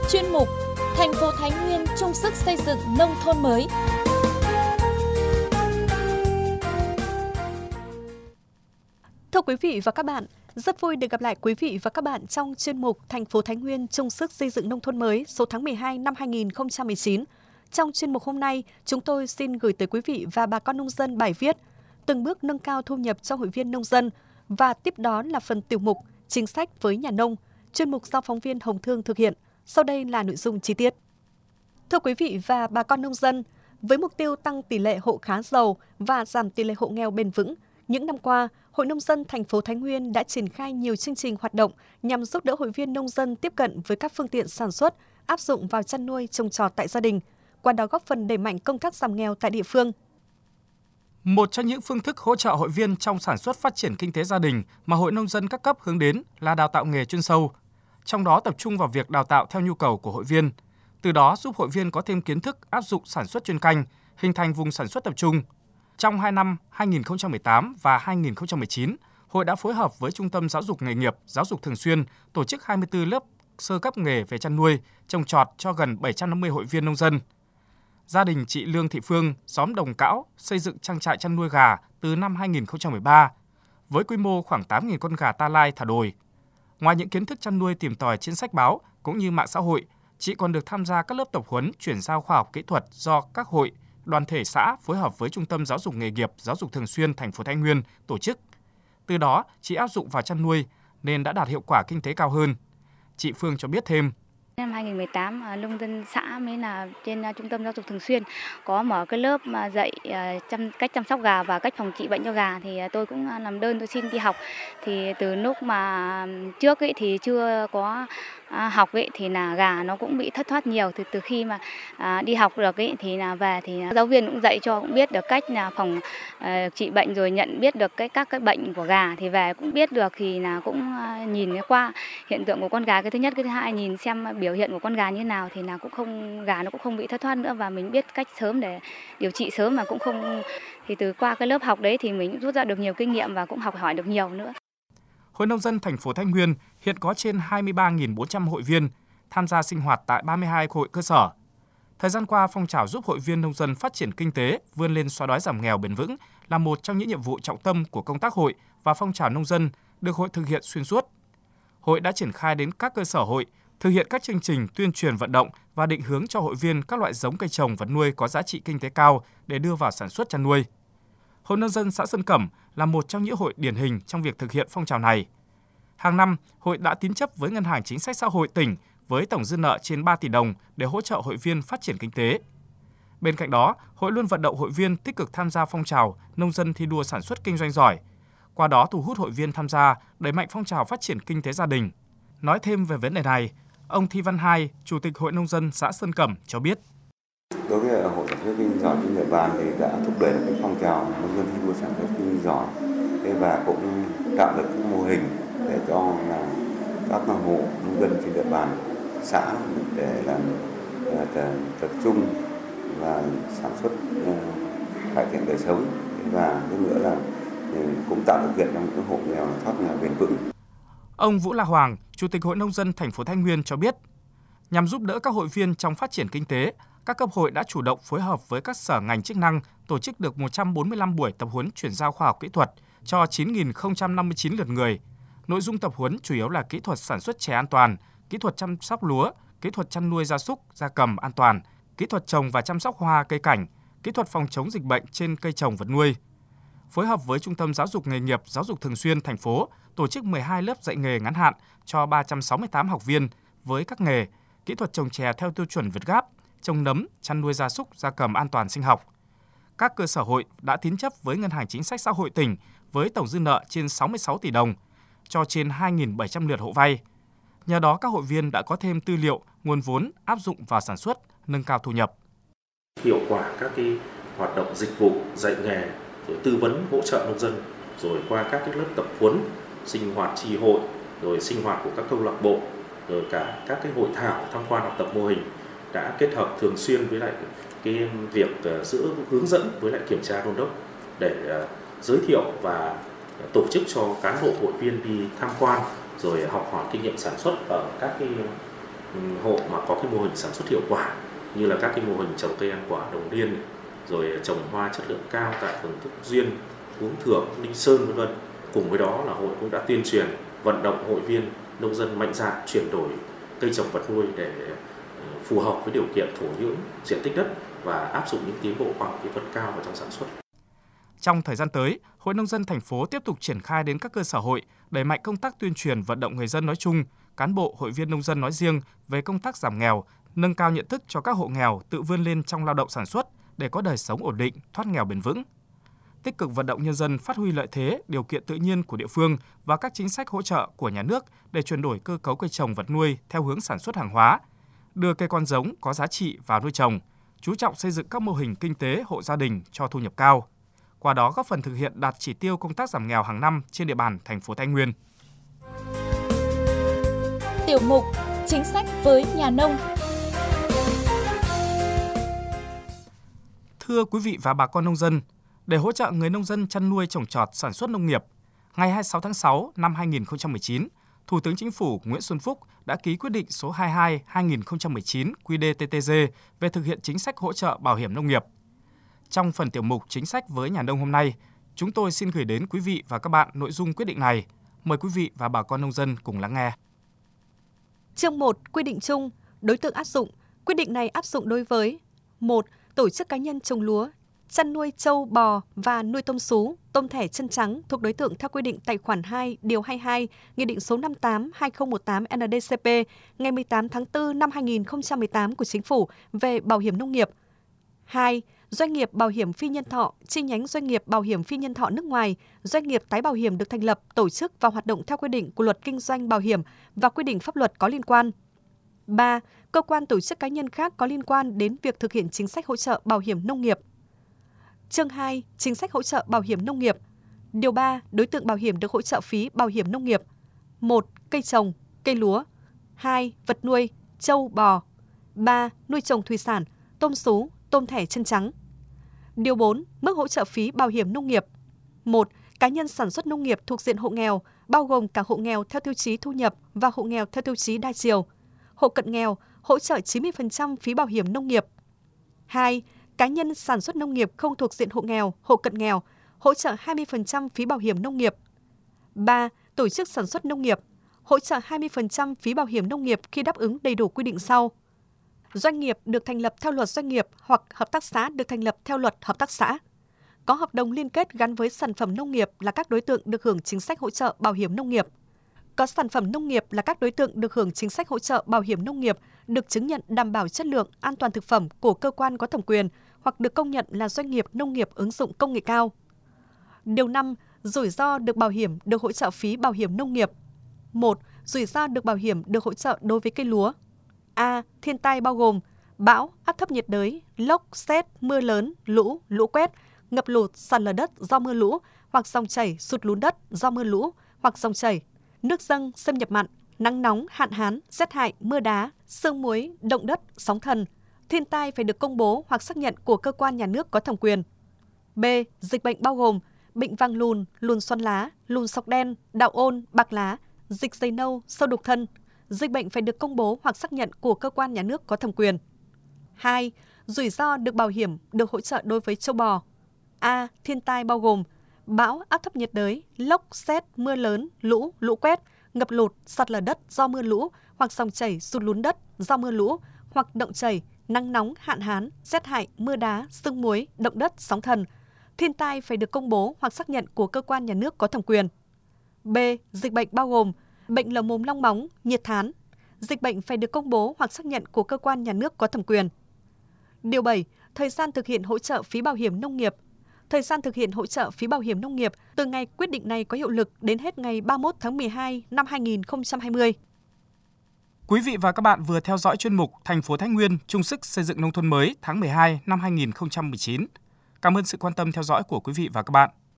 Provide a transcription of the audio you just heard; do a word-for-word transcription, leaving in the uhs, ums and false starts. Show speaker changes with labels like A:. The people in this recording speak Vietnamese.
A: chuyên mục Thành phố Thái Nguyên chung sức xây dựng nông thôn mới.
B: Thưa quý vị và các bạn, rất vui được gặp lại quý vị và các bạn trong chuyên mục Thành phố Thái Nguyên chung sức xây dựng nông thôn mới số tháng mười hai năm hai nghìn không trăm mười chín. Trong chuyên mục hôm nay, chúng tôi xin gửi tới quý vị và bà con nông dân bài viết Từng bước nâng cao thu nhập cho hội viên nông dân, và tiếp đó là phần tiểu mục Chính sách với nhà nông, chuyên mục do phóng viên Hồng Thương thực hiện. Sau đây là nội dung chi tiết. Thưa quý vị và bà con nông dân, với mục tiêu tăng tỷ lệ hộ khá giàu và giảm tỷ lệ hộ nghèo bền vững, những năm qua, Hội Nông dân thành phố Thái Nguyên đã triển khai nhiều chương trình hoạt động nhằm giúp đỡ hội viên nông dân tiếp cận với các phương tiện sản xuất, áp dụng vào chăn nuôi trồng trọt tại gia đình, qua đó góp phần đẩy mạnh công tác giảm nghèo tại địa phương.
C: Một trong những phương thức hỗ trợ hội viên trong sản xuất phát triển kinh tế gia đình mà Hội Nông dân các cấp hướng đến là đào tạo nghề chuyên sâu, trong đó tập trung vào việc đào tạo theo nhu cầu của hội viên, từ đó giúp hội viên có thêm kiến thức áp dụng sản xuất chuyên canh, hình thành vùng sản xuất tập trung. Trong hai năm hai nghìn không trăm mười tám và hai nghìn không trăm mười chín, Hội đã phối hợp với Trung tâm Giáo dục Nghề nghiệp, Giáo dục Thường xuyên tổ chức hai mươi tư lớp sơ cấp nghề về chăn nuôi, trồng trọt cho gần bảy trăm năm mươi hội viên nông dân. Gia đình chị Lương Thị Phương, xóm Đồng Cão, xây dựng trang trại chăn nuôi gà từ năm hai nghìn không trăm mười ba, với quy mô khoảng tám nghìn con gà ta lai thả đồi. Ngoài những kiến thức chăn nuôi tìm tòi trên sách báo cũng như mạng xã hội, chị còn được tham gia các lớp tập huấn chuyển giao khoa học kỹ thuật do các hội, đoàn thể xã phối hợp với Trung tâm Giáo dục Nghề nghiệp, Giáo dục Thường xuyên thành phố Thái Nguyên tổ chức. Từ đó, chị áp dụng vào chăn nuôi nên đã đạt hiệu quả kinh tế cao hơn. Chị Phương cho biết thêm.
D: Năm hai nghìn không trăm mười tám, nông dân xã mới là trên Trung tâm Giáo dục Thường xuyên có mở cái lớp mà dạy chăm, cách chăm sóc gà và cách phòng trị bệnh cho gà, thì tôi cũng làm đơn tôi xin đi học. Thì từ lúc mà trước ấy thì chưa có học ấy thì là gà nó cũng bị thất thoát nhiều. Từ từ khi mà đi học được ấy thì là về thì giáo viên cũng dạy cho, cũng biết được cách là phòng trị bệnh, rồi nhận biết được cái các cái bệnh của gà, thì về cũng biết được, thì là cũng nhìn qua hiện tượng của con gà, cái thứ nhất, cái thứ hai nhìn xem biểu hiện của con gà như nào thì là cũng không, gà nó cũng không bị thất thoát nữa, và mình biết cách sớm để điều trị sớm mà cũng không. Thì từ qua cái lớp học đấy thì mình cũng rút ra được nhiều kinh nghiệm và cũng học hỏi được nhiều nữa.
C: Hội Nông dân thành phố Thái Nguyên hiện có trên hai mươi ba nghìn bốn trăm hội viên tham gia sinh hoạt tại ba mươi hai hội cơ sở. Thời gian qua, phong trào giúp hội viên nông dân phát triển kinh tế, vươn lên xóa đói giảm nghèo bền vững là một trong những nhiệm vụ trọng tâm của công tác hội và phong trào nông dân được hội thực hiện xuyên suốt. Hội đã triển khai đến các cơ sở hội, thực hiện các chương trình tuyên truyền vận động và định hướng cho hội viên các loại giống cây trồng vật nuôi có giá trị kinh tế cao để đưa vào sản xuất chăn nuôi. Hội Nông dân xã Sơn Cẩm là một trong những hội điển hình trong việc thực hiện phong trào này. Hàng năm, hội đã tín chấp với Ngân hàng Chính sách Xã hội tỉnh với tổng dư nợ trên ba tỷ đồng để hỗ trợ hội viên phát triển kinh tế. Bên cạnh đó, hội luôn vận động hội viên tích cực tham gia phong trào nông dân thi đua sản xuất kinh doanh giỏi. Qua đó thu hút hội viên tham gia, đẩy mạnh phong trào phát triển kinh tế gia đình. Nói thêm về vấn đề này, ông Thi Văn Hai, Chủ tịch Hội Nông dân xã Sơn Cẩm cho biết.
E: Đối với hội sản xuất kinh doanh giỏi trên địa bàn thì đã thúc đẩy được cái phong trào nông dân thi đua sản xuất kinh doanh giỏi, và cũng tạo được các mô hình để cho là các hộ nông dân trên địa bàn xã để làm tập trung và sản xuất, cải thiện đời sống, và hơn nữa là cũng tạo điều kiện cho những hộ nghèo thoát nghèo bền vững.
C: Ông Vũ La Hoàng, Chủ tịch Hội Nông dân thành phố Thái Nguyên cho biết, nhằm giúp đỡ các hội viên trong phát triển kinh tế, các cấp hội đã chủ động phối hợp với các sở ngành chức năng tổ chức được một trăm bốn mươi lăm buổi tập huấn chuyển giao khoa học kỹ thuật cho chín nghìn không trăm năm mươi chín lượt người. Nội dung tập huấn chủ yếu là kỹ thuật sản xuất chè an toàn, kỹ thuật chăm sóc lúa, kỹ thuật chăn nuôi gia súc, gia cầm an toàn, kỹ thuật trồng và chăm sóc hoa cây cảnh, kỹ thuật phòng chống dịch bệnh trên cây trồng vật nuôi. Phối hợp với Trung tâm Giáo dục Nghề nghiệp, Giáo dục Thường xuyên thành phố tổ chức mười hai lớp dạy nghề ngắn hạn cho ba trăm sáu mươi tám học viên với các nghề kỹ thuật trồng chè theo tiêu chuẩn Việt Gáp, trồng nấm, chăn nuôi gia súc, gia cầm an toàn sinh học. Các cơ sở hội đã tín chấp với Ngân hàng Chính sách Xã hội tỉnh với tổng dư nợ trên sáu mươi sáu tỷ đồng cho trên hai nghìn bảy trăm lượt hộ vay. Nhờ đó các hội viên đã có thêm tư liệu, nguồn vốn áp dụng vào sản xuất, nâng cao thu nhập.
F: Hiệu quả các cái hoạt động dịch vụ dạy nghề, rồi tư vấn hỗ trợ nông dân, rồi qua các cái lớp tập huấn, sinh hoạt chi hội, rồi sinh hoạt của các câu lạc bộ, rồi cả các cái hội thảo tham quan học tập mô hình đã kết hợp thường xuyên với lại cái việc giữa hướng dẫn với lại kiểm tra đôn đốc để giới thiệu và tổ chức cho cán bộ hội viên đi tham quan rồi học hỏi kinh nghiệm sản xuất ở các cái hộ mà có cái mô hình sản xuất hiệu quả như là các cái mô hình trồng cây ăn quả đồng niên này, rồi trồng hoa chất lượng cao tại phường Túc Duyên, Hướng Thượng, Ninh Sơn vân vân. Cùng với đó là hội cũng đã tuyên truyền vận động hội viên nông dân mạnh dạn chuyển đổi cây trồng vật nuôi để phù hợp với điều kiện thổ nhưỡng, diện tích đất và áp dụng những tiến bộ khoa học kỹ thuật cao vào trong sản xuất.
C: Trong thời gian tới, Hội Nông dân thành phố tiếp tục triển khai đến các cơ sở hội, đẩy mạnh công tác tuyên truyền vận động người dân nói chung, cán bộ hội viên nông dân nói riêng về công tác giảm nghèo, nâng cao nhận thức cho các hộ nghèo tự vươn lên trong lao động sản xuất để có đời sống ổn định, thoát nghèo bền vững. Tích cực vận động nhân dân phát huy lợi thế, điều kiện tự nhiên của địa phương và các chính sách hỗ trợ của nhà nước để chuyển đổi cơ cấu cây trồng vật nuôi theo hướng sản xuất hàng hóa, đưa cây con giống có giá trị vào nuôi trồng, chú trọng xây dựng các mô hình kinh tế hộ gia đình cho thu nhập cao. Qua đó góp phần thực hiện đạt chỉ tiêu công tác giảm nghèo hàng năm trên địa bàn thành phố Thái Nguyên.
A: Tiểu mục Chính sách với nhà nông.
C: Thưa quý vị và bà con nông dân, để hỗ trợ người nông dân chăn nuôi trồng trọt sản xuất nông nghiệp, ngày hai mươi sáu tháng sáu năm hai nghìn không trăm mười chín, Thủ tướng Chính phủ Nguyễn Xuân Phúc đã ký quyết định số hai mươi hai trên hai nghìn không trăm mười chín quy đê tê tê giê về thực hiện chính sách hỗ trợ bảo hiểm nông nghiệp. Trong phần tiểu mục Chính sách với nhà nông hôm nay, chúng tôi xin gửi đến quý vị và các bạn nội dung quyết định này. Mời quý vị và bà con nông dân cùng lắng nghe.
B: Chương một. Quy định chung. Đối tượng áp dụng. Quyết định này áp dụng đối với một. Tổ chức cá nhân trồng lúa, chăn nuôi trâu, bò và nuôi tôm sú, tôm thẻ chân trắng thuộc đối tượng theo quy định tại khoản hai, điều hai mươi hai, Nghị định số năm mươi tám trên hai nghìn không trăm mười tám en đê cê pê ngày mười tám tháng tư năm hai nghìn không trăm mười tám của Chính phủ về bảo hiểm nông nghiệp. hai. Doanh nghiệp bảo hiểm phi nhân thọ, chi nhánh doanh nghiệp bảo hiểm phi nhân thọ nước ngoài, doanh nghiệp tái bảo hiểm được thành lập, tổ chức và hoạt động theo quy định của Luật Kinh doanh bảo hiểm và quy định pháp luật có liên quan. ba. Cơ quan tổ chức cá nhân khác có liên quan đến việc thực hiện chính sách hỗ trợ bảo hiểm nông nghiệp. Chương hai. Chính sách hỗ trợ bảo hiểm nông nghiệp. Điều ba. Đối tượng bảo hiểm được hỗ trợ phí bảo hiểm nông nghiệp. một. Cây trồng, cây lúa. hai. Vật nuôi, trâu, bò. ba. Nuôi trồng thủy sản, tôm sú, tôm thẻ chân trắng. Điều bốn. Mức hỗ trợ phí bảo hiểm nông nghiệp. một. Cá nhân sản xuất nông nghiệp thuộc diện hộ nghèo, bao gồm cả hộ nghèo theo tiêu chí thu nhập và hộ nghèo theo tiêu chí đa chiều. Hộ cận nghèo, hỗ trợ chín mươi phần trăm phí bảo hiểm nông nghiệp. hai. Cá nhân sản xuất nông nghiệp không thuộc diện hộ nghèo, hộ cận nghèo, hỗ trợ hai mươi phần trăm phí bảo hiểm nông nghiệp. ba. Tổ chức sản xuất nông nghiệp, hỗ trợ hai mươi phần trăm phí bảo hiểm nông nghiệp khi đáp ứng đầy đủ quy định sau. Doanh nghiệp được thành lập theo luật doanh nghiệp hoặc hợp tác xã được thành lập theo luật hợp tác xã. Có hợp đồng liên kết gắn với sản phẩm nông nghiệp là các đối tượng được hưởng chính sách hỗ trợ bảo hiểm nông nghiệp. Có sản phẩm nông nghiệp là các đối tượng được hưởng chính sách hỗ trợ bảo hiểm nông nghiệp được chứng nhận đảm bảo chất lượng, an toàn thực phẩm của cơ quan có thẩm quyền hoặc được công nhận là doanh nghiệp nông nghiệp ứng dụng công nghệ cao. Điều năm. Rủi ro được bảo hiểm được hỗ trợ phí bảo hiểm nông nghiệp. một. Rủi ro được bảo hiểm được hỗ trợ đối với cây lúa. A. Thiên tai bao gồm bão, áp thấp nhiệt đới, lốc, sét, mưa lớn, lũ, lũ quét, ngập lụt, sạt lở đất do mưa lũ hoặc dòng chảy, sụt lún đất do mưa lũ hoặc dòng chảy, nước dâng, xâm nhập mặn, nắng nóng, hạn hán, rét hại, mưa đá, sương muối, động đất, sóng thần. Thiên tai phải được công bố hoặc xác nhận của cơ quan nhà nước có thẩm quyền. B. Dịch bệnh bao gồm bệnh vàng lùn, lùn xoắn lá, lùn sọc đen, đạo ôn, bạc lá, dịch dày nâu, sâu đục thân. Dịch bệnh phải được công bố hoặc xác nhận của cơ quan nhà nước có thẩm quyền. hai. Rủi ro được bảo hiểm được hỗ trợ đối với trâu bò. A. Thiên tai bao gồm bão, áp thấp nhiệt đới, lốc, sét, mưa lớn, lũ, lũ quét, ngập lụt, sạt lở đất do mưa lũ hoặc dòng chảy, sụt lún đất do mưa lũ hoặc động chảy, nắng nóng, hạn hán, rét hại, mưa đá, sương muối, động đất, sóng thần. Thiên tai phải được công bố hoặc xác nhận của cơ quan nhà nước có thẩm quyền. B. Dịch bệnh bao gồm bệnh lở mồm long móng, nhiệt thán. Dịch bệnh phải được công bố hoặc xác nhận của cơ quan nhà nước có thẩm quyền. Điều bảy. Thời gian thực hiện hỗ trợ phí bảo hiểm nông nghiệp. Thời gian thực hiện hỗ trợ phí bảo hiểm nông nghiệp từ ngày quyết định này có hiệu lực đến hết ngày ba mươi mốt tháng mười hai năm hai nghìn không trăm hai mươi.
C: Quý vị và các bạn vừa theo dõi chuyên mục Thành phố Thái Nguyên chung sức xây dựng nông thôn mới tháng mười hai năm hai nghìn không trăm mười chín. Cảm ơn sự quan tâm theo dõi của quý vị và các bạn.